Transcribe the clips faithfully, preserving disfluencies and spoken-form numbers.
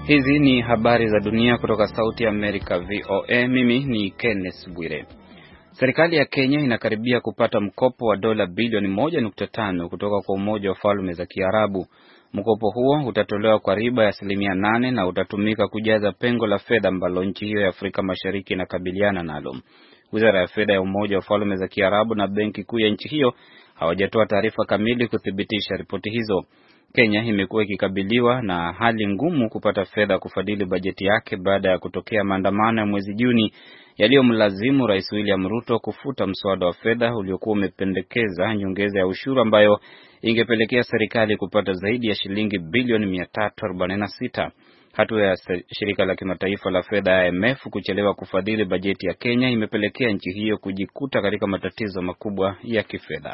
Hizi ni habari za dunia kutoka Sauti ya Amerika V O A. Mimi ni Kenneth Bwire. Serikali ya Kenya inakaribia kupata mkopo wa dola bilioni moja nukta tano kutoka kwa Umoja wa Falme za Kiarabu. Mkopo huo utatolewa kwa riba ya asilimia nane na utatumika kujaza pengo la fedha ambalo nchi hiyo ya Afrika Mashariki inakabiliana nalo. Wizara ya Fedha ya Umoja wa Falme za Kiarabu na Benki Kuu ya nchi hiyo hawajatoa taarifa kamili kuthibitisha ripoti hizo. Kenya imekuwa ikikabiliwa na hali ngumu kupata fedha kufadhili bajeti yake baada ya kutokea maandamano ya mwezi Juni yaliyomlazimu Rais William Ruto kufuta mswada wa fedha uliokuwa umependekeza nyongeza ya ushuru ambayo ingepelekea serikali kupata zaidi ya shilingi bilioni mia tatu arobaini na sita. Hatua ya shirika la kimataifa la fedha I M F kuchelewa kufadhili bajeti ya Kenya imepelekea nchi hiyo kujikuta katika matatizo makubwa ya kifedha.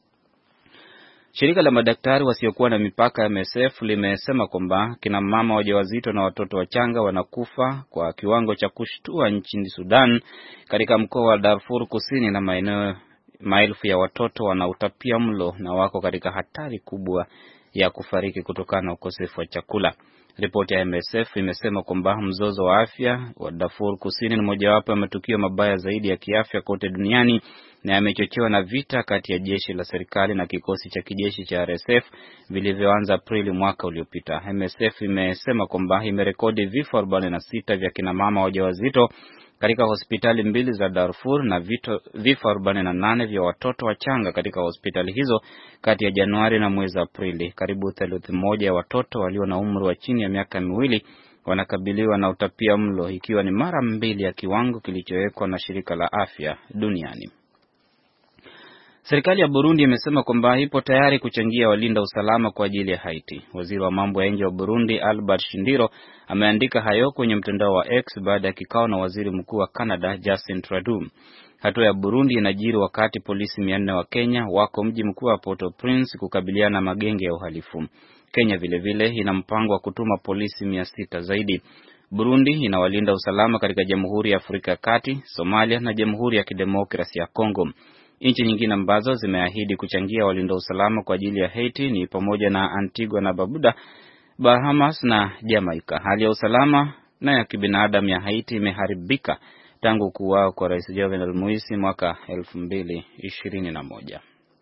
Shirika la madaktari wasiokuwa na mipaka M S F limesema kwamba kina mama wajawazito na watoto wachanga wanakufa kwa kiwango cha kushtua nchini Sudan katika mkoa wa Darfur Kusini, na maeneo maelfu ya watoto wanautapia mlo na wako katika hatari kubwa ya kufariki kutokana na ukosefu wa chakula. Ripoti ya M S F imesema kwamba mzozo wa afya wa Darfur Kusini ni mojawapo ya matukio mabaya zaidi ya kiafya kote duniani na yamechochewa na vita kati ya jeshi la serikali na kikosi cha kijeshi cha R S F vilivyoanza Aprili mwaka uliopita. M S F imesema kwamba imerekodi vifo arobaini na sita vya kina mama wajawazito katika hospitali mbili za Darfur na vito, vifo arobaini na nane vya watoto wachanga katika hospitali hizo kati ya Januari na mwezi Aprili. Karibu theluthi moja ya watoto walio na umri wa chini ya miaka miwili wanakabiliwa na utapia mlo, ikiwa ni mara mbili ya kiwango kilichowekwa na shirika la afya duniani. Serikali ya Burundi imesema kwamba ipo tayari kuchangia walinda usalama kwa ajili ya Haiti. Waziri wa mambo ya nje wa Burundi Albert Shindiro ameandika hayo kwenye mtandao wa X baada ya kikao na waziri mkuu wa Canada Justin Trudeau. Hatua ya Burundi inajiri wakati polisi mia nne wa Kenya wako mji mkuu wa Port-au-Prince kukabiliana na magenge ya uhalifu. Kenya vile vile ina mpango wa kutuma polisi mia sita zaidi. Burundi inawalinda usalama katika Jamhuri ya Afrika ya Kati, Somalia na Jamhuri ya Kidemokrasia ya Kongo. Nchi nyingine ambazo zimeahidi kuchangia walinda usalama kwa ajili ya Haiti ni pamoja na Antigua na Barbuda, Bahamas na Jamaica. Hali ya usalama na ya kibinadamu ya Haiti imeharibika tangu kuuawa kwa Rais Jovenel Moise mwaka elfu mbili ishirini na moja.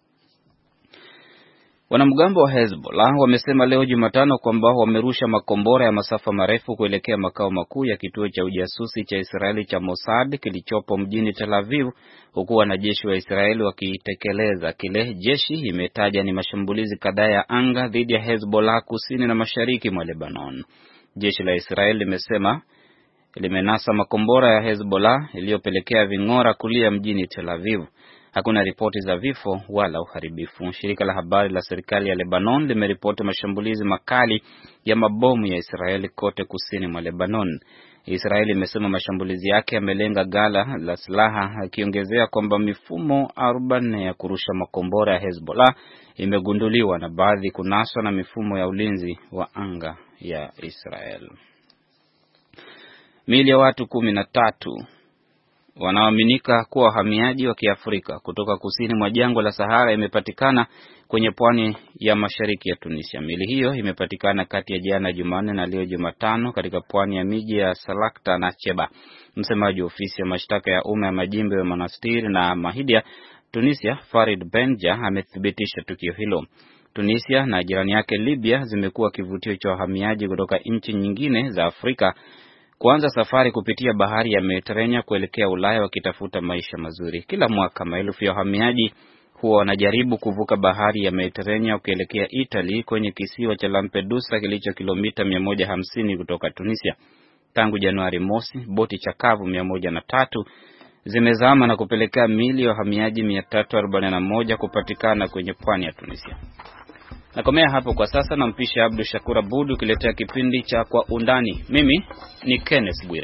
Wanamgambo wa Hezbollah wamesema leo Jumatano kwamba wamerusha makombora ya masafa marefu kuelekea makao makuu ya kituo cha ujasusi cha Israeli cha Mossad kilichopo mjini Tel Aviv, huku wanajeshi wa Israeli wakitekeleza kile jeshi imetaja ni mashambulizi kadhaa ya anga dhidi ya Hezbollah kusini na mashariki mwa Lebanon. Jeshi la Israeli limesema limenasa makombora ya Hezbollah iliyopelekea ving'ora kulia mjini Tel Aviv. Hakuna ripoti za vifo wala uharibifu. Shirika la habari la serikali ya Lebanon limeripoti mashambulizi makali ya mabomu ya Israeli kote kusini mwa Lebanon. Israeli imesema mashambulizi yake yamelenga ghala la silaha, akiongezea kwamba mifumo arobaini ya kurusha makombora ya Hezbollah imegunduliwa na baadhi kunaswa na mifumo ya ulinzi wa anga ya Israel. Miili ya watu kumi na tatu wanaoaminika kuwa wahamiaji wa Kiafrika kutoka kusini mwa jangwa la Sahara imepatikana kwenye pwani ya mashariki ya Tunisia. Miili hiyo imepatikana kati ya jana Jumanne na leo Jumatano katika pwani ya miji ya Salakta na Cheba. Msemaji wa ofisi ya mashtaka ya umma ya majimbo ya Monastir na Mahidia, Tunisia, Farid Benja, amethibitisha tukio hilo. Tunisia na jirani yake Libya zimekuwa kivutio cha wahamiaji kutoka nchi nyingine za Afrika kuanza safari kupitia bahari ya Mediterania kuelekea Ulaya wakitafuta maisha mazuri. Kila mwaka maelfu ya wahamiaji huwa wanajaribu kuvuka bahari ya Mediterania kuelekea Italy kwenye kisiwa cha Lampedusa kilicho kilomita mia moja hamsini kutoka Tunisia. Tangu Januari mosi, boti chakavu mia moja na tatu zimezama na kupelekea miili ya wahamiaji mia tatu arobaini na moja kupatikana kwenye pwani ya Tunisia. Nakomea hapo kwa sasa, na mpisha Abdul Shakur Abud kuletea kipindi cha Kwa Undani. Mimi ni Kenneth Bwire.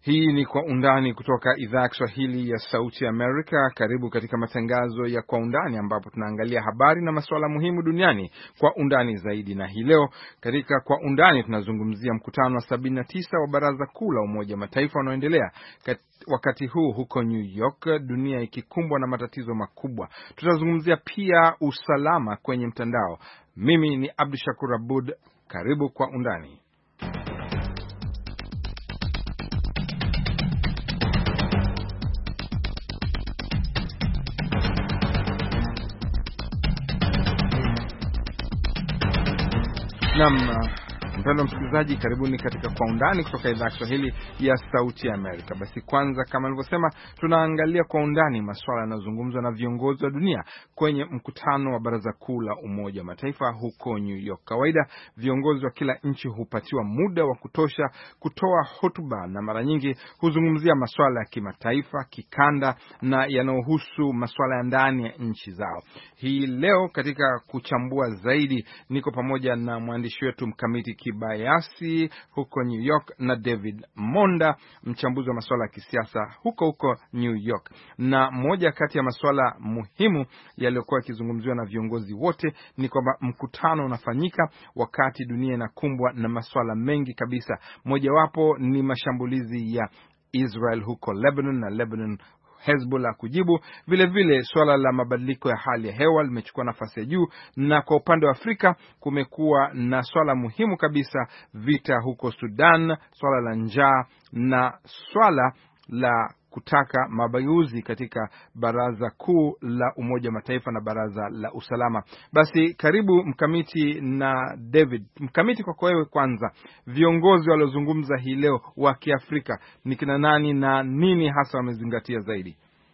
Hii ni Kwa Undani kutoka idhaa ya Kiswahili ya Sauti ya Amerika. Karibu katika matangazo ya Kwa Undani ambapo tunaangalia habari na masuala muhimu duniani kwa undani zaidi. Na hii leo katika Kwa Undani tunazungumzia mkutano wa sabini na tisa wa Baraza Kuu la Umoja wa Mataifa unaoendelea wakati huu huko New York, dunia ikikumbwa na matatizo makubwa. Tutazungumzia pia usalama kwenye mtandao. Mimi ni Abdushakur Abud. Karibu Kwa Undani. Naam, mpendwa msikilizaji, karibuni katika Kwa Undani kutoka idhaa ya Kiswahili ya Sauti ya Amerika. Basi kwanza, kama nilivyosema, tunaangalia kwa undani masuala yanayozungumzwa na viongozi wa dunia kwenye mkutano wa Baraza Kuu la Umoja wa Mataifa huko New York. Kawaida viongozi wa kila nchi hupatiwa muda wa kutosha kutoa hotuba na mara nyingi huzungumzia masuala ya kimataifa, kikanda na yanayohusu masuala ya ndani ya nchi zao. Hii leo katika kuchambua zaidi niko pamoja na mwandishi wetu Mkamiti Kibayasi huko New York na David Monda, mchambuzi wa masuala ya kisiasa huko huko New York. Na moja kati ya masuala muhimu yaliyokuwa yakizungumziwa na viongozi wote ni kwamba mkutano unafanyika wakati dunia inakumbwa na masuala mengi kabisa. Mojawapo ni mashambulizi ya Israel huko Lebanon na Lebanon Hezbollah kujibu. Vile vile swala la mabadiliko ya hali ya hewa limechukua nafasi ya juu, na kwa upande wa Afrika kumekuwa na swala muhimu kabisa, vita huko Sudan, swala la njaa na swala la kutaka mabayuzi katika Baraza Kuu la Umoja wa Mataifa na Baraza la Usalama. Basi karibu Mkamiti na David. Mkamiti, kwa wewe kwanza, viongozi waliozungumza hii leo wa Kiafrika ni kina nani na nini hasa wamezingatia zaidi?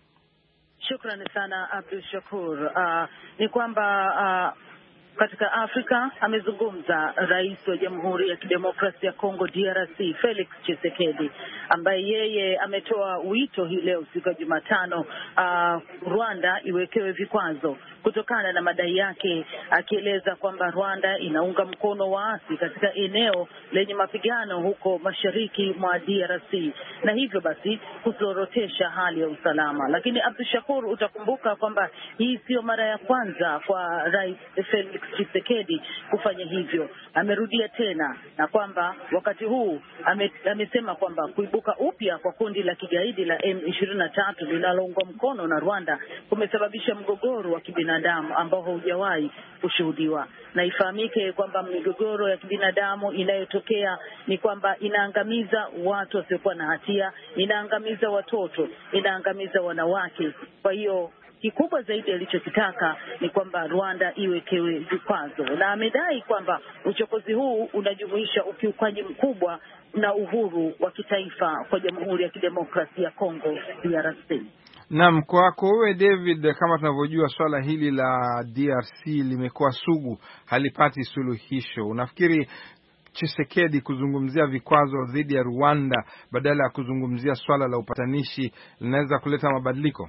Shukrani sana Abdul Shakur. Uh, ni kwamba uh, katika Afrika amezungumza Rais wa Jamhuri ya Kidemokrasia ya Kongo D R C Felix Tshisekedi, ambaye yeye ametoa wito hii leo siku ya Jumatano uh, Rwanda iwekewe vikwazo kutokana na madai yake, akieleza kwamba Rwanda inaunga mkono waasi katika eneo lenye mapigano huko mashariki mwa D R C, na hivyo basi kuzorotesha hali ya usalama. Lakini Abdul Shakur, utakumbuka kwamba hii sio mara ya kwanza kwa Rais Felix Tshisekedi kufanya hivyo. Amerudia tena na kwamba wakati huu ame, amesema kwamba kuibuka upya kwa kundi la kigaidi la M ishirini na tatu linaloungwa mkono na Rwanda kumesababisha mgogoro wa kibinadamu ambao haujawahi kushuhudiwa. Na ifahamike kwamba migogoro ya kibinadamu inayotokea ni kwamba inaangamiza watu wasiokuwa na hatia, inaangamiza watoto, inaangamiza wanawake. Kwa hiyo kikubwa zaidi alichokitaka ni kwamba Rwanda iwekewe vikwazo, na amedai kwamba uchokozi huu unajumuisha ukiukaji mkubwa na uhuru wa kitaifa kwa Jamhuri ya Kidemokrasia ya Kongo D R C. Naam, kwako wewe David, kama tunavyojua swala hili la D R C limekuwa sugu, halipati suluhisho. Unafikiri Tshisekedi kuzungumzia vikwazo dhidi ya Rwanda badala ya kuzungumzia swala la upatanishi linaweza kuleta mabadiliko?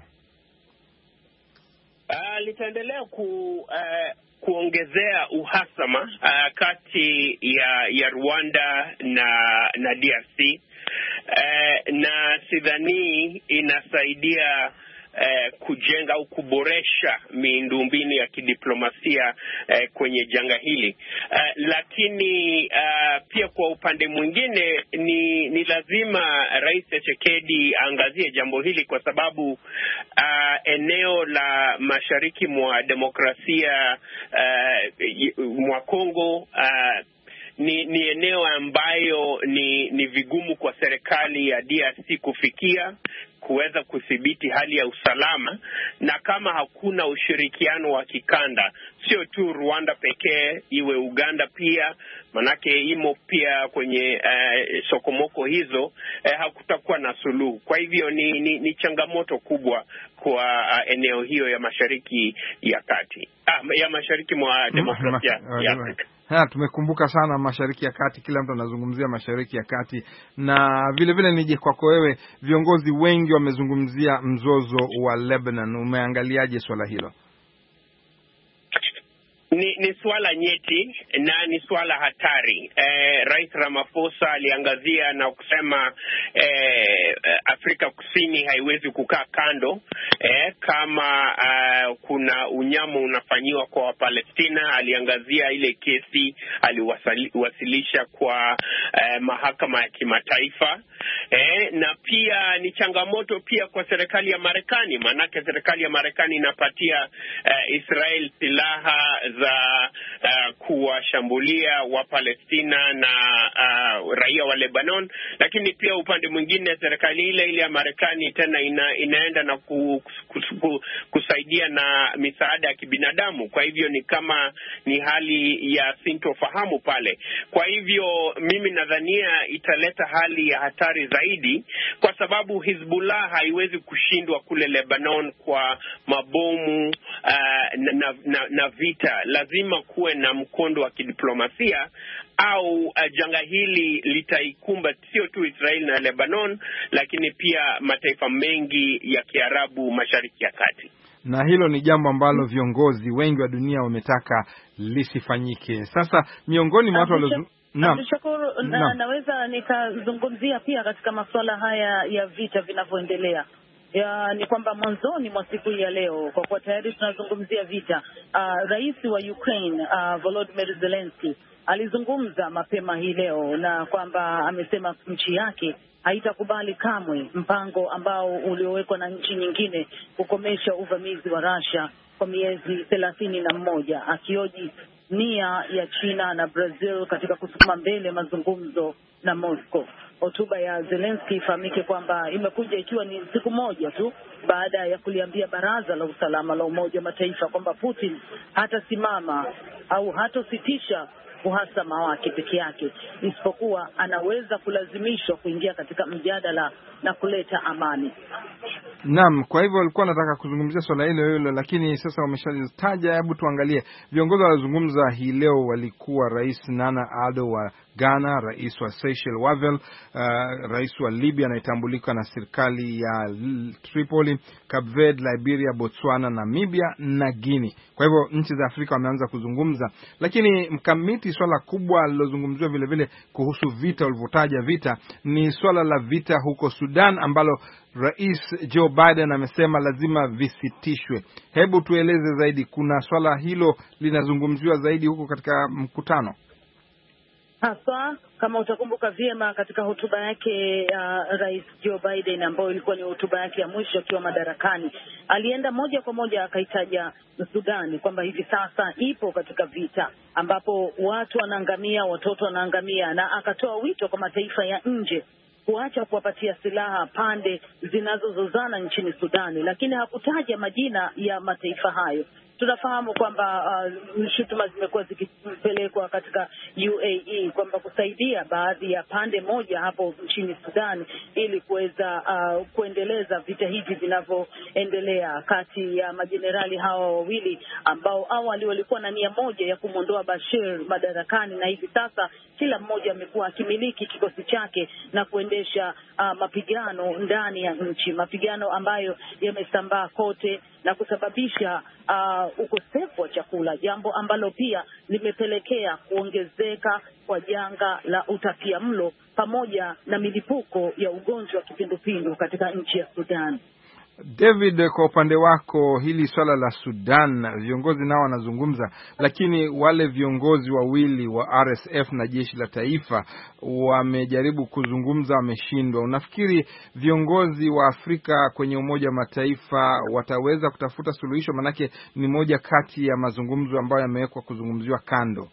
Uh, litaendelea ku uh, kuongezea uhasama uh, kati ya ya Rwanda na na D R C, uh, na sidhani inasaidia Uh, kujenga au kuboresha miundombinu ya kidiplomasia uh, kwenye janga hili. Uh, lakini uh, pia kwa upande mwingine ni ni lazima Rais Tshisekedi aangazie jambo hili, kwa sababu uh, eneo la mashariki mwa demokrasia uh, mwa Kongo uh, Ni, ni eneo ambayo ni, ni vigumu kwa serikali ya D R C kufikia, kuweza kudhibiti hali ya usalama. Na kama hakuna ushirikiano wa kikanda, sio tu Rwanda pekee, iwe Uganda pia, manake imo pia kwenye uh, sokomoko hizo, uh, hakutakuwa na suluhu. Kwa hivyo ni, ni, ni changamoto kubwa kwa uh, eneo hiyo ya mashariki ya kati, ah, ya mashariki mwa demokrasia ya Afrika. Ha, tumekumbuka sana Mashariki ya Kati, kila mtu anazungumzia Mashariki ya Kati. Na vile vile nije kwako wewe, viongozi wengi wamezungumzia mzozo wa Lebanon, umeangaliaje swala hilo? Ni, ni swala nyeti na ni swala hatari. Eh, Rais Ramaphosa aliangazia na kusema eh, Afrika Kusini haiwezi kukaa kando eh, kama uh, kuna unyama unafanyiwa kwa Palestina. Aliangazia ile kesi aliwasilisha kwa eh, mahakama ya kimataifa. Eh, na pia ni changamoto pia kwa serikali ya Marekani, maanake serikali ya Marekani inapatia eh, Israel silaha za uh, kuwashambulia wa Palestina na uh, raia wa Lebanon, lakini pia upande mwingine serikali ile ile ya Marekani tena ina, inaenda na ku, ku, ku, kusaidia na misaada ya kibinadamu. Kwa hivyo ni kama ni hali ya sintofahamu pale. Kwa hivyo mimi nadhania italeta hali ya hatari zaidi, kwa sababu Hezbollah haiwezi kushindwa kule Lebanon kwa mabomu uh, na, na, na, na vita. Lazima kuwe na mkondo wa kidiplomasia au uh, janga hili litaikumba sio tu Israel na Lebanon, lakini pia mataifa mengi ya Kiarabu Mashariki ya Kati. Na hilo ni jambo ambalo viongozi wengi wa dunia wametaka lisifanyike. Sasa miongoni mwa watu walio Naam. Shukuru, na, naweza nikazungumzia pia katika masuala haya ya vita vinavyoendelea. Ya, ni kwamba mwanzoni mwa siku ya leo, kwa kuwa tayari tunazungumzia vita, uh, rais wa Ukraine uh, Volodymyr Zelensky alizungumza mapema hii leo na kwamba amesema nchi yake haitakubali kamwe mpango ambao uliowekwa na nchi nyingine kukomesha uvamizi wa Russia kwa miezi thelathini na mmoja, akioji nia ya China na Brazil katika kusukuma mbele mazungumzo na Moscow. Hotuba ya Zelensky ifahamike kwamba imekuja ikiwa ni siku moja tu baada ya kuliambia Baraza la Usalama la Umoja wa Mataifa kwamba Putin hatasimama au hatositisha uhasama wake peke yake, isipokuwa anaweza kulazimishwa kuingia katika mjadala na kuleta amani. Naam, kwa hivyo walikuwa nataka kuzungumzia swala hilo hilo, lakini sasa wameshataja. Hebu tuangalie viongozi waliozungumza hii leo. Walikuwa Rais Nana Addo wa Ghana, Rais wa Seychelles Wavel, uh, Rais wa Libya anayetambulika na serikali ya Tripoli, Cape Verde, Liberia, Botswana, Namibia na Guinea. Kwa hivyo nchi za Afrika wameanza kuzungumza, lakini mkamiti, swala kubwa lilozungumziwa vile vile kuhusu vita, ulivyotaja vita, ni swala la vita huko Sudan ambalo Rais Joe Biden amesema lazima visitishwe. Hebu tueleze zaidi, kuna swala hilo linazungumziwa zaidi huko katika mkutano? Hasa kama utakumbuka vyema, katika hotuba yake uh, Rais Joe Biden ambayo ilikuwa ni hotuba yake ya mwisho akiwa madarakani, alienda moja kwa moja akaitaja Sudan kwamba hivi sasa ipo katika vita ambapo watu wanaangamia, watoto wanaangamia, na akatoa wito kwa mataifa ya nje kuacha kuwapatia silaha pande zinazozozana nchini Sudani, lakini hakutaja majina ya mataifa hayo. Tunafahamu kwamba uh, shutuma zimekuwa zikipelekwa katika U A E kwamba kusaidia baadhi ya pande moja hapo nchini Sudan ili kuweza uh, kuendeleza vita hivi vinavyoendelea kati ya majenerali hawa wawili ambao awali walikuwa na nia moja ya kumwondoa Bashir madarakani, na hivi sasa kila mmoja amekuwa akimiliki kikosi chake na kuendesha uh, mapigano ndani ya nchi, mapigano ambayo yamesambaa kote na kusababisha uh, ukosefu wa chakula, jambo ambalo pia limepelekea kuongezeka kwa janga la utapiamlo pamoja na milipuko ya ugonjwa wa kipindupindu katika nchi ya Sudan. David, kwa upande wako, hili swala la Sudan, viongozi nao wanazungumza, lakini wale viongozi wawili wa R S F na jeshi la taifa wamejaribu kuzungumza, wameshindwa. Unafikiri viongozi wa Afrika kwenye Umoja wa Mataifa wataweza kutafuta suluhisho? Manake ni moja kati ya mazungumzo ambayo yamewekwa kuzungumziwa kando.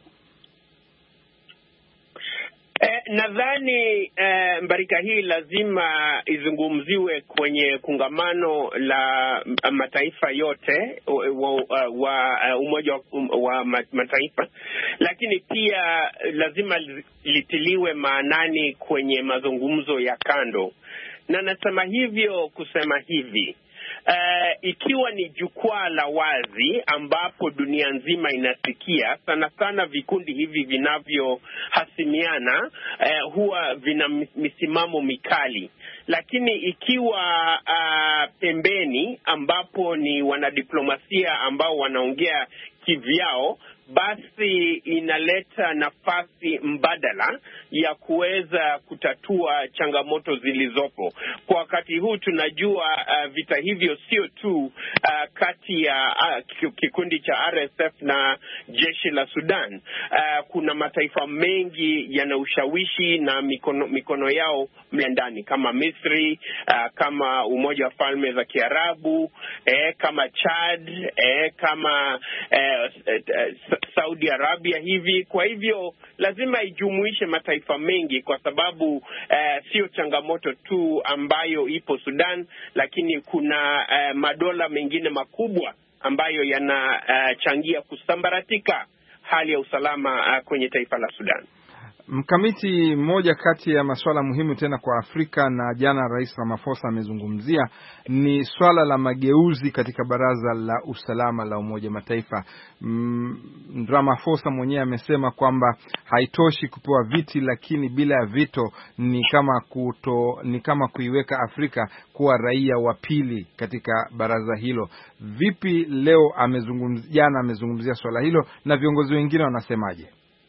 Eh, nadhani eh, mbarika hii lazima izungumziwe kwenye kongamano la mataifa yote wa, wa, wa Umoja wa Mataifa, lakini pia lazima litiliwe maanani kwenye mazungumzo ya kando. Na nasema hivyo kusema hivi, Uh, ikiwa ni jukwaa la wazi ambapo dunia nzima inasikia, sana sana vikundi hivi vinavyohasimiana uh, huwa vina misimamo mikali. Lakini ikiwa uh, pembeni ambapo ni wanadiplomasia ambao wanaongea kivyao, basi inaleta nafasi mbadala ya kuweza kutatua changamoto zilizopo. Kwa wakati huu tunajua uh, vita hivyo sio tu uh, kati ya uh, kikundi cha R S F na jeshi la Sudan. Uh, kuna mataifa mengi yana ushawishi na mikono, mikono yao mlendani kama Misri, uh, kama Umoja wa Falme za Kiarabu, eh, kama Chad, eh, kama eh, eh, Saudi Arabia hivi. Kwa hivyo lazima ijumuishe mataifa mengi, kwa sababu eh, sio changamoto tu ambayo ipo Sudan, lakini kuna eh, madola mengine makubwa ambayo yanachangia uh, kusambaratika hali ya usalama uh, kwenye taifa la Sudan. Mkamiti, moja kati ya masuala muhimu tena kwa Afrika na jana Rais Ramaphosa amezungumzia ni swala la mageuzi katika Baraza la Usalama la Umoja Mataifa. Mm, Ramaphosa mwenyewe amesema kwamba haitoshi kupewa viti, lakini bila ya vito ni kama kuto, ni kama kuiweka Afrika kuwa raia wa pili katika baraza hilo. Vipi leo amezungumzia, jana amezungumzia swala hilo na viongozi wengine wanasemaje?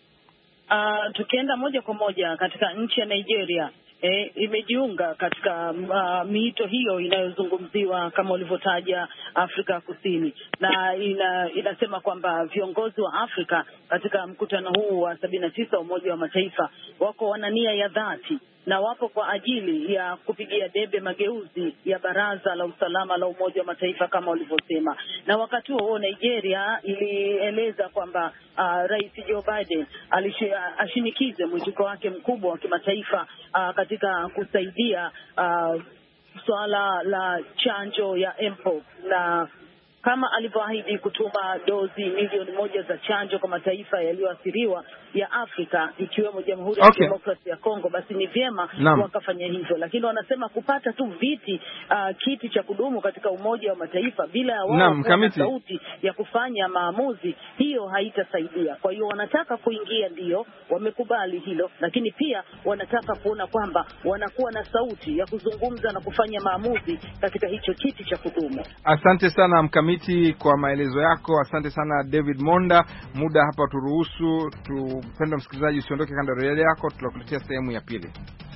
Uh, tukienda moja kwa moja katika nchi ya Nigeria, eh, imejiunga katika uh, miito hiyo inayozungumziwa kama ulivyotaja Afrika Kusini, na ina, inasema kwamba viongozi wa Afrika katika mkutano huu wa sabini na tisa Umoja wa Mataifa wako wana nia ya dhati na wapo kwa ajili ya kupigia debe mageuzi ya Baraza la Usalama la Umoja wa Mataifa kama ulivyosema. Na wakati huo Nigeria ilieleza kwamba uh, Rais Joe Biden ashinikize mwitiko wake mkubwa wa kimataifa uh, katika kusaidia uh, swala la chanjo ya mpox, na kama alivyoahidi kutuma dozi milioni moja za chanjo kwa mataifa yaliyoathiriwa ya Afrika ikiwemo Jamhuri ya okay. Demokrasia ya Kongo, basi ni vyema wakafanya hivyo. Lakini wanasema kupata tu viti uh, kiti cha kudumu katika Umoja wa Mataifa bila ya wao kuwa na sauti ya kufanya maamuzi, hiyo haitasaidia. Kwa hiyo wanataka kuingia, ndio wamekubali hilo, lakini pia wanataka kuona kwamba wanakuwa na sauti ya kuzungumza na kufanya maamuzi katika hicho kiti cha kudumu. Asante sana Mkamiti kwa maelezo yako. Asante sana David Monda. Muda hapa turuhusu, tupenda msikilizaji usiondoke kando ya redio yako, tutakuletea sehemu ya pili.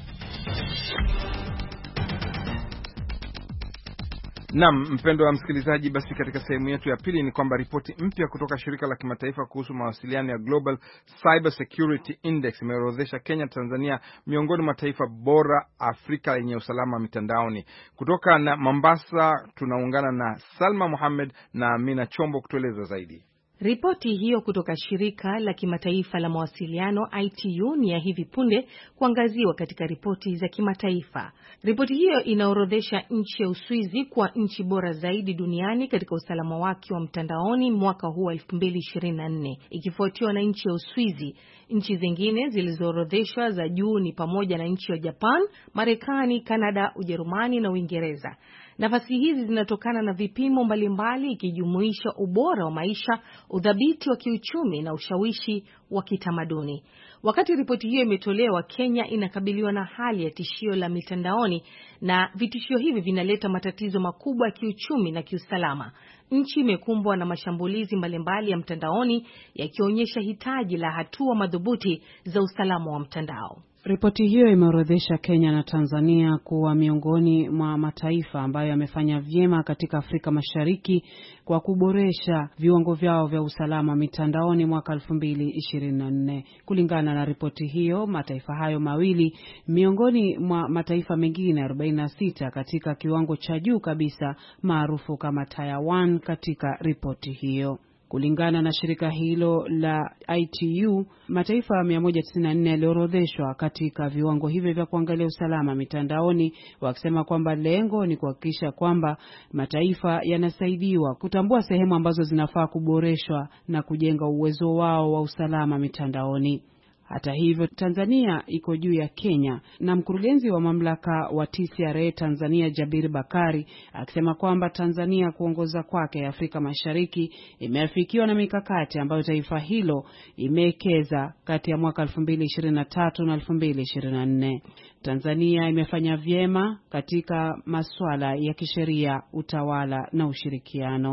Naam, mpendo wa msikilizaji, basi katika sehemu yetu ya pili ni kwamba ripoti mpya kutoka shirika la kimataifa kuhusu mawasiliano ya Global Cyber Security Index imeorodhesha Kenya, Tanzania miongoni mwa mataifa bora Afrika yenye usalama mitandaoni. Kutoka na Mombasa tunaungana na Salma Mohamed na Amina Chombo kutueleza zaidi. Ripoti hiyo kutoka shirika la kimataifa la mawasiliano I T U ni ya hivi punde kuangaziwa katika ripoti za kimataifa. Ripoti hiyo inaorodhesha nchi ya Uswizi kuwa nchi bora zaidi duniani katika usalama wake wa mtandaoni mwaka huu wa elfu mbili ishirini na nne, ikifuatiwa na nchi ya Uswizi. Nchi zingine zilizoorodheshwa za juu ni pamoja na nchi ya Japan, Marekani, Kanada, Ujerumani na Uingereza. Nafasi hizi zinatokana na vipimo mbalimbali ikijumuisha ubora wa maisha, udhabiti wa kiuchumi na ushawishi wa kitamaduni. Wakati ripoti hiyo imetolewa, Kenya inakabiliwa na hali ya tishio la mitandaoni, na vitishio hivi vinaleta matatizo makubwa ya kiuchumi na kiusalama. Nchi imekumbwa na mashambulizi mbalimbali ya mtandaoni yakionyesha hitaji la hatua madhubuti za usalama wa mtandao. Ripoti hiyo imeorodhesha Kenya na Tanzania kuwa miongoni mwa mataifa ambayo yamefanya vyema katika Afrika Mashariki kwa kuboresha viwango vyao vya usalama mitandaoni mwaka elfu mbili ishirini na nne. Kulingana na ripoti hiyo, mataifa hayo mawili miongoni mwa mataifa mengine arobaini na sita katika kiwango cha juu kabisa maarufu kama Tier one katika ripoti hiyo. Kulingana na shirika hilo la I T U, mataifa mia moja tisini na nne yaliorodheshwa katika viwango hivyo vya kuangalia usalama mitandaoni, wakisema kwamba lengo ni kuhakikisha kwamba mataifa yanasaidiwa kutambua sehemu ambazo zinafaa kuboreshwa na kujenga uwezo wao wa usalama mitandaoni. Hata hivyo, Tanzania iko juu ya Kenya, na mkurugenzi wa mamlaka wa T C R A Tanzania Jabir Bakari akisema kwamba Tanzania kuongoza kwake Afrika Mashariki imeafikiwa na mikakati ambayo taifa hilo imewekeza kati ya mwaka elfu mbili ishirini na tatu na elfu mbili ishirini na nne. Tanzania imefanya vyema katika masuala ya kisheria, utawala na ushirikiano.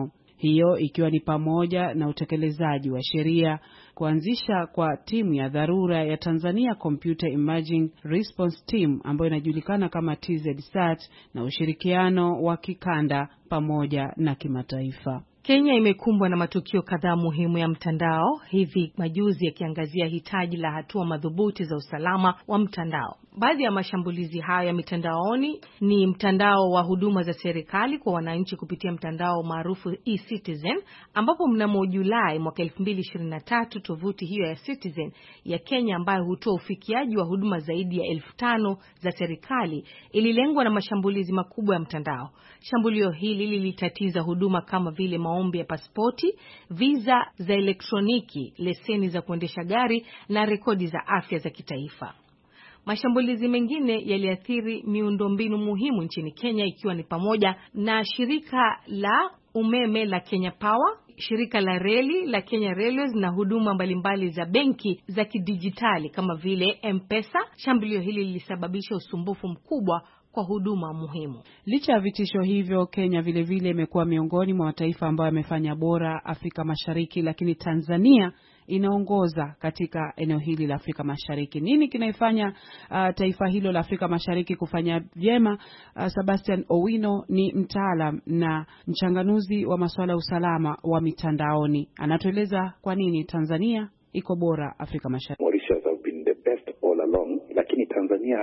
hiyo ikiwa ni pamoja na utekelezaji wa sheria, kuanzisha kwa timu ya dharura ya Tanzania Computer Emerging Response Team ambayo inajulikana kama T Z S A T na ushirikiano wa kikanda pamoja na kimataifa. Kenya imekumbwa na matukio kadhaa muhimu ya mtandao hivi majuzi yakiangazia hitaji la hatua madhubuti za usalama wa mtandao. Baadhi ya mashambulizi hayo ya mitandaoni ni mtandao wa huduma za serikali kwa wananchi kupitia mtandao maarufu e-Citizen, ambapo mnamo Julai mwaka elfu mbili ishirini na tatu tovuti hiyo ya Citizen ya Kenya ambayo hutoa ufikiaji wa huduma zaidi ya elfu tano za serikali ililengwa na mashambulizi makubwa ya mtandao. Shambulio hili lilitatiza huduma kama vile maombi ya pasipoti, visa za elektroniki, leseni za kuendesha gari na rekodi za afya za kitaifa. Mashambulizi mengine yaliathiri miundombinu muhimu nchini Kenya ikiwa ni pamoja na shirika la umeme la Kenya Power, shirika la reli la Kenya Railways na huduma mbalimbali za benki za kidijitali kama vile M-Pesa. Shambulio hili lilisababisha usumbufu mkubwa kwa huduma muhimu. Licha ya vitisho hivyo, Kenya vile vile imekuwa miongoni mwa mataifa ambayo yamefanya bora Afrika Mashariki, lakini Tanzania inaongoza katika eneo hili la Afrika Mashariki. Nini kinaifanya uh, taifa hilo la Afrika Mashariki kufanya vyema? Uh, Sebastian Owino ni mtaalam na mchanganuzi wa masuala ya usalama wa mitandaoni. Anatueleza kwa nini Tanzania iko bora Afrika Mashariki. Mauritius have been the best all along, lakini Tanzania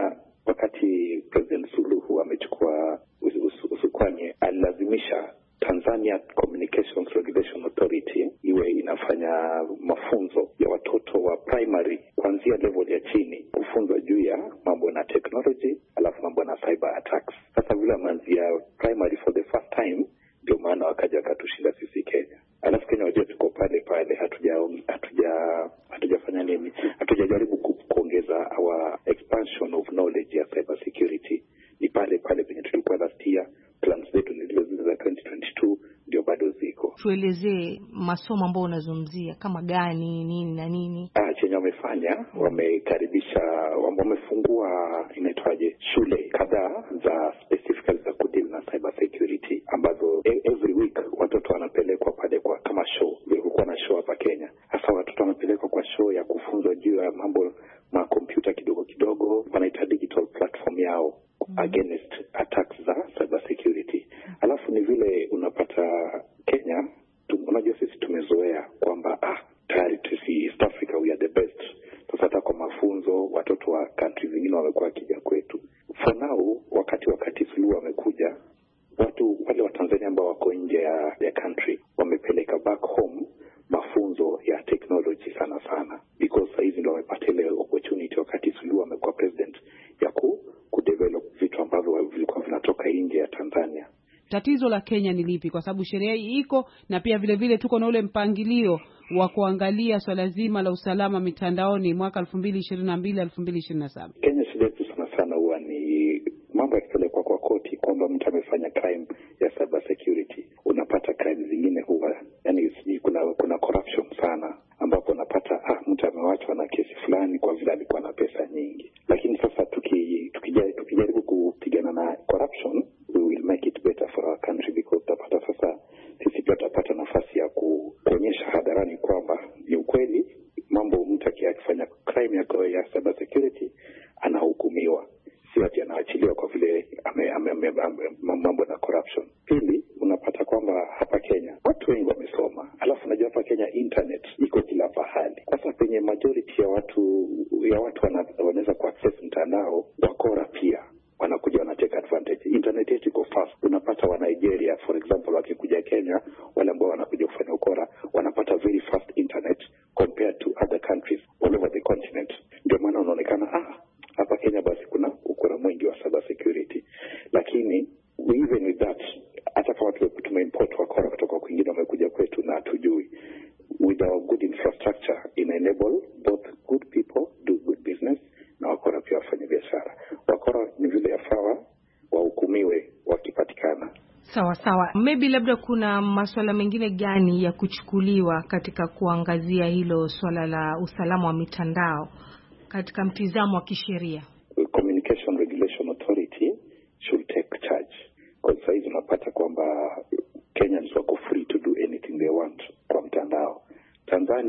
wakati President Suluhu amechukua usukani alilazimisha Tanzania Communications Regulation Authority iwe inafanya mafunzo ya watoto wa primary kuanzia level ya chini, kufunzwa juu ya mambo na technology alafu mambo na cyber attacks. Sasa vile manzia primary for the first time, ndio maana wakaja wakatushinda sisi Kenya. Alafu Kenya wajua tuko pale pale, hatuja hatuja hatujafanya nini, hatujajaribu kuongeza our expansion of knowledge ya cyber security. Ni pale pale penye tulikuwa last year, plans zetu ni zile zile za twenty twenty-two ndio bado ziko. Tuelezee masomo ambayo unazungumzia kama gani, nini na nini? Ah, chenye wamefanya, wamekaribisha, wamefungua inaitwaje, shule kadhaa za specifically za kudeal na cyber security ambazo every week watoto wanapelekwa pale kwa kama show. Kulikuwa na show hapa Kenya. Hasa watoto wanapelekwa kwa show ya kufunzwa juu ya mambo na kompyuta kidogo kidogo, wanaita digital platform yao mm. against attacks za cyber security. Alafu ni vile unapata Kenya, unajua sisi tumezoea kwamba ah tayari sisi East Africa we are the best. Sasa kwa mafunzo watoto wa country zingine wamekuwa wakija kwetu. For now, wakati wakati Suluhu wamekuja, watu wale wa Tanzania ambao wako nje ya, ya country wamepeleka back home mafunzo ya technology sana sana, because saizi ndio wamepata ile opportunity wakati Suluhu amekuwa president ya ku, ku develop vitu ambavyo vilikuwa vinatoka nje ya Tanzania. Tatizo la Kenya ni lipi? Kwa sababu sheria hii iko na pia vile vile tuko na ule mpangilio wa kuangalia swala zima la usalama mitandaoni mwaka elfu mbili ishirini na mbili elfu mbili ishirini na saba. Kenya shida yetu sana sana huwa ni mambo yakipelekwa kwa koti kwamba mtu amefanya crime ya cyber security. Unapata crime zingine huwa yani kuna kuna corruption sana, ambapo unapata ah mtu amewachwa na kesi fulani kwa vile alikuwa na pesa nyingi. Lakini sasa tuki tukijaribu tukijaribu kupigana na corruption, we will make it better for our country, because tapata sasa sisi pia tutapata nafasi ya kuonyesha hadharani kwamba ni ukweli mambo mtu akifanya crime ya ya cyber security anahukumiwa, si ati anaachiliwa kwa vile ame, ame, ame, ame, mambo na corruption. Pili, unapata kwamba hapa Kenya watu wengi wamesoma, alafu unajua hapa Kenya internet iko kila pahali. Sasa penye majority ya watu ya watu wanaweza kuaccess mtandao, wakora pia wanakuja wanateka advantage. Internet yetu iko fast. Unapata wa Nigeria for example wakikuja Kenya, wale ambao wanakuja kufanya ukora wanapata very fast internet compared to other countries all over the continent. Ndio maana unaonekana ah hapa Kenya basi kuna ukora mwingi wa cyber security. Lakini even with that, hata kama tumeimport wakora kutoka kwingine wamekuja kwetu na hatujui, with our good infrastructure in enable both good people do good business na wakora pia wafanye biashara. Wakora ni vile yafaa wahukumiwe wakipatikana. Sawa sawa. Maybe labda kuna masuala mengine gani ya kuchukuliwa katika kuangazia hilo swala la usalama wa mitandao katika mtizamo wa kisheria? Communication Regulation Authority should take charge. Kwa sababu unapata kwamba Kenyans wako free to do anything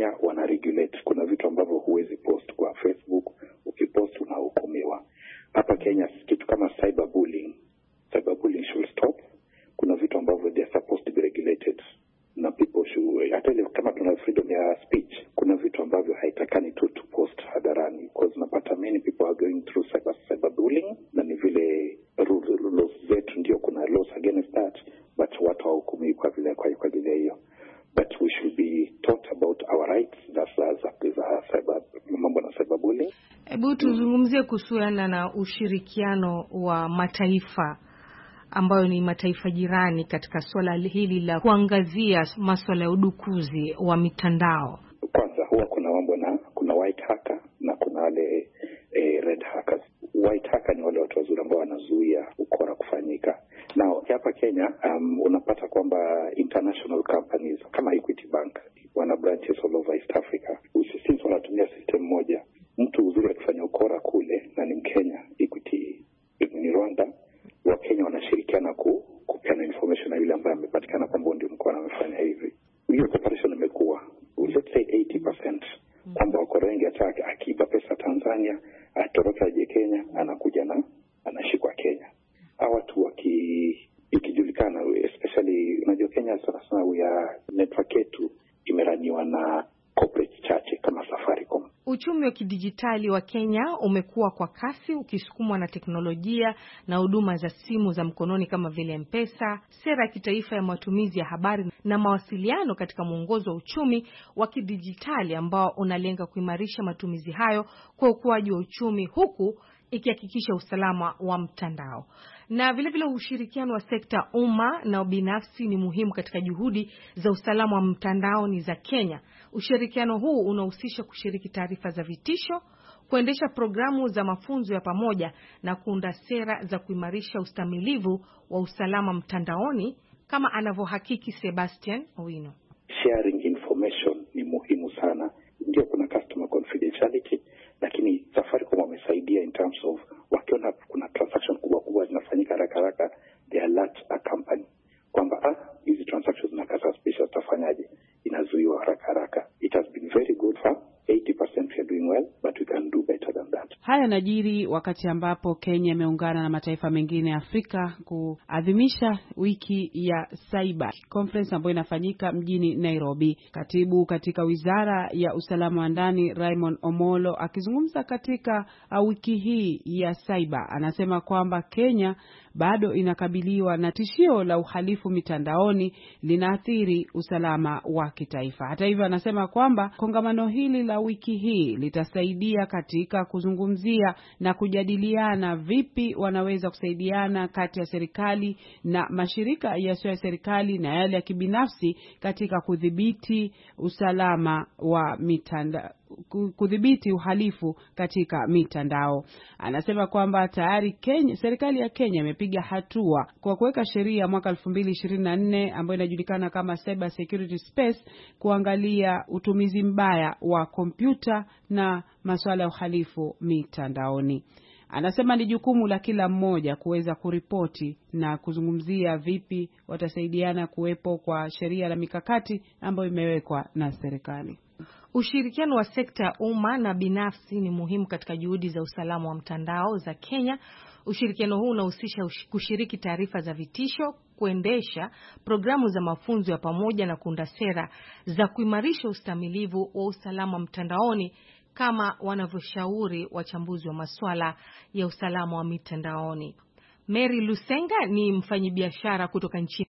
Kenya wana regulate. Kuna vitu ambavyo huwezi post kwa Facebook, ukipost unahukumiwa. Hapa Kenya kitu kama cyberbullying, cyberbullying should stop. Kuna vitu ambavyo they are supposed to be regulated. Na people should, hata ile kama tuna freedom ya speech, kuna vitu ambavyo haitakani tu to post hadharani, because napata many people are going through cyber cyberbullying, na ni vile laws zetu ndio kuna laws against that, but watu hawahukumiwi kwa vile kwa kwa vile hiyo. But we should be taught about our rights, that's za cyber, mambo na cyberbullying. Hebu tuzungumzie kuhusiana na ushirikiano wa mataifa ambayo ni mataifa jirani katika swala hili la kuangazia masuala ya udukuzi wa mitandao. Kwanza huwa kuna mambo na kuna white hacker na kuna wale eh, red hackers. White hacker ni wale watu wazuri ambao wanazuia ukora kufanyika. Now hapa Kenya um, unapata kwamba international companies kama Equity Bank wana branches all over East Africa. Sisi wanatumia system moja. Mtu uzuri akifanya ukora kule na ni Mkenya, Equity ni Rwanda, wa Kenya wanashirikiana ku, kupeana information na yule ambaye amepatikana kwamba ndio mkoa amefanya hivi. Hiyo cooperation imekuwa let's say eighty percent kwamba wakora wengi ataka akiba pesa Tanzania, atoroka je Kenya, anakuja na anashikwa Kenya. Hawa watu waki ikijulikana, especially unajua Kenya sana sana ya network yetu imeraniwa na corporate chache kama Safaricom. Uchumi wa kidijitali wa Kenya umekuwa kwa kasi ukisukumwa na teknolojia na huduma za simu za mkononi kama vile M-Pesa. Sera ya kitaifa ya matumizi ya habari na mawasiliano katika mwongozo wa uchumi wa kidijitali ambao unalenga kuimarisha matumizi hayo kwa ukuaji wa uchumi huku ikihakikisha usalama wa mtandao. Na vile vile ushirikiano wa sekta umma na binafsi ni muhimu katika juhudi za usalama wa mtandao ni za Kenya. Ushirikiano huu unahusisha kushiriki taarifa za vitisho, kuendesha programu za mafunzo ya pamoja na kuunda sera za kuimarisha ustamilivu wa usalama mtandaoni kama anavyohakiki Sebastian Owino. Sharing information ni muhimu sana. Ndio kuna customer confidentiality, lakini Safaricom wamesaidia in terms of wakiona kuna transaction kubwa kubwa zinafanyika haraka haraka, they alert a company kwamba ah hizi transactions zinakaza special tafanyaje, inazuiwa haraka haraka. It has been very good for eighty percent. We are doing well, but we can do better than that. Haya yanajiri wakati ambapo Kenya imeungana na mataifa mengine ya Afrika kuadhimisha wiki ya Cyber Conference ambayo inafanyika mjini Nairobi. Katibu katika Wizara ya Usalama wa Ndani Raymond Omolo akizungumza katika wiki hii ya Cyber anasema kwamba Kenya bado inakabiliwa na tishio la uhalifu mitandaoni linaathiri usalama wa kitaifa. Hata hivyo anasema kwamba kongamano hili la wiki hii litasaidia katika kuzungumzia na kujadiliana vipi wanaweza kusaidiana kati ya serikali na mashirika yasiyo ya serikali na yale ya kibinafsi katika kudhibiti usalama wa mitandao, kudhibiti uhalifu katika mitandao. Anasema kwamba tayari Kenya, serikali ya Kenya imepiga hatua kwa kuweka sheria mwaka elfu mbili ishirini na nne ambayo inajulikana kama Cyber Security Space kuangalia utumizi mbaya wa kompyuta na masuala ya uhalifu mitandaoni. Anasema ni jukumu la kila mmoja kuweza kuripoti na kuzungumzia vipi watasaidiana kuwepo kwa sheria na mikakati ambayo imewekwa na serikali. Ushirikiano wa sekta umma na binafsi ni muhimu katika juhudi za usalama wa mtandao za Kenya. Ushirikiano huu unahusisha kushiriki taarifa za vitisho, kuendesha programu za mafunzo ya pamoja na kuunda sera za kuimarisha ustamilivu wa usalama mtandaoni kama wanavyoshauri wachambuzi wa masuala ya usalama wa mitandaoni. Mary Lusenga ni mfanyabiashara kutoka nchini.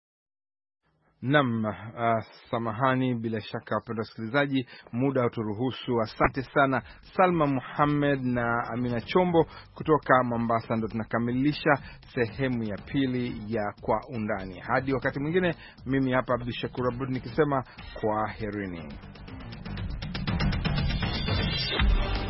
Naam, uh, samahani bila shaka wapendwa wasikilizaji, muda uturuhusu. Asante sana Salma Muhammad na Amina Chombo kutoka Mombasa. Ndo tunakamilisha sehemu ya pili ya Kwa Undani. Hadi wakati mwingine, mimi hapa Abdul Shakur Abud nikisema kwa herini.